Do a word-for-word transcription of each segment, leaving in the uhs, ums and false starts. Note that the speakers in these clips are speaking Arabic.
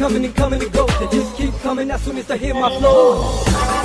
coming and coming and go. They just keep coming as soon as they hear my flow.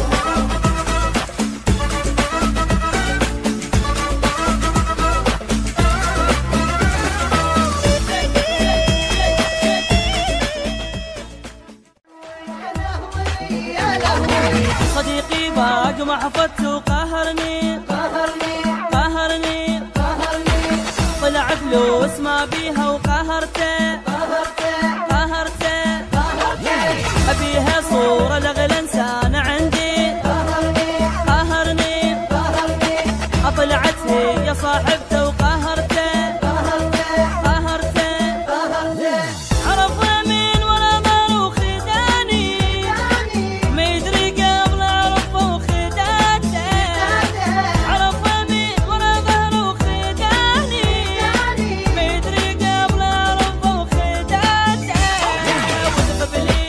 صديقي باق ما حفظت وقهرني قهرني قهرني قهرني طلع فلوس ما بيها وقهرته قهرته قهرته قهرته أبيها صورة لأغلى إنسان عندي قهرني قهرني قهرني طلعت هي صاحبته وقهرته قهرته قهرته قهرته عرفها من ورا ظهر وخداني ما يدري قبل عرفه وخداته عرفها من ورا ظهر وخداني ما يدري قبل عرفه وخداته وتقبلي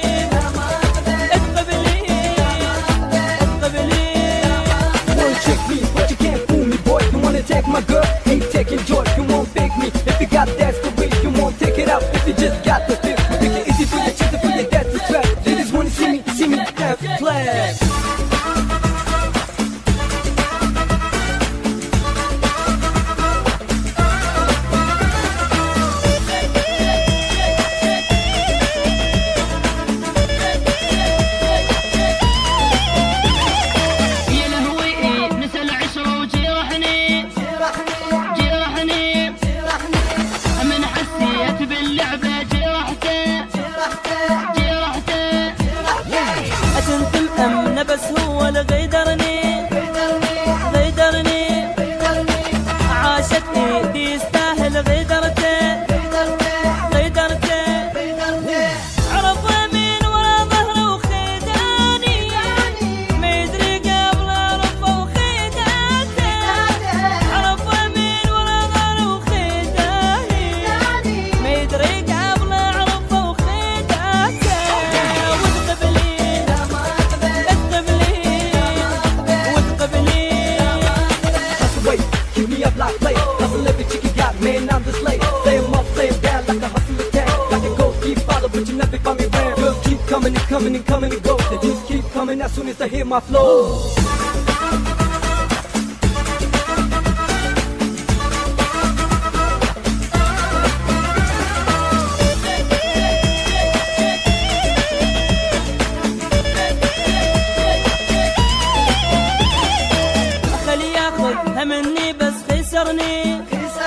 تقبلي تقبلي Wanna trick me, but you can't fool me, boy. You wanna take my girl, ain't taking joy. You won't fake me if you got that story. You won't take it out if you just got the feel. Make it easy for your chest and for your dad to trap. They just wanna see me, see me have class. يا لهوي نسى العشرة وجرحني جرحني جرحني من حسيت باللعبة جرحته جرحته أتنتم أمنة بس هو اللي غيدرني غيدرني عاشت إيدي يستاهل غيدرته غيدرته عرفها من ورا ظهره وخداني ما يدري قبل عرفه وخداته عرفها من ورا ظهره وخداني ما يدري قبل عرفه وخداته وتقبلي تقبلي وتقبلي Hustle, wait, keep me up like play. Hustle every chick you got, man, I'm the slave. Play 'em up, play 'em down like a hustle attack. Like a ghost, keep follow, but you never find me around. Girls keep coming and coming and coming and go. They just keep coming as soon as they hear my flow. خلي ياخذها مني بس خسرني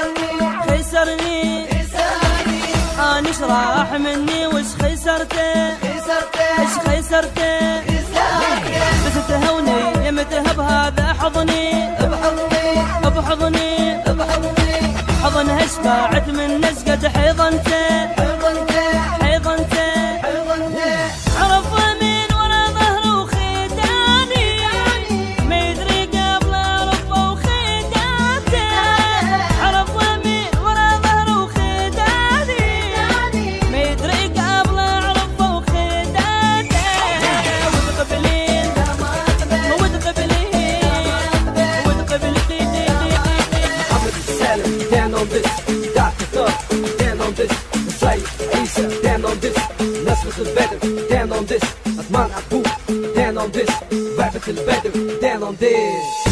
خسرني انا ايش راح مني وش خسرته ايش خسرته بس تهوني يمتها بهذا حضني بحضني حضنها شفاعت من نسقة حضنته حضنته عرفها من ورا ظهره وخداني ما يدري قبل عرفه وخداته عرفها من ورا ظهره وخداني ما يدري قبل عرفه وخداته وتقبلين وتقبلين وتقبلين I'm with the salad, down on this. Doctor Thug, down on this. Messiah, Isa, down on this. Nasr's the better, down on this. Asman Abu, down on this. Rapping till the better, down on this.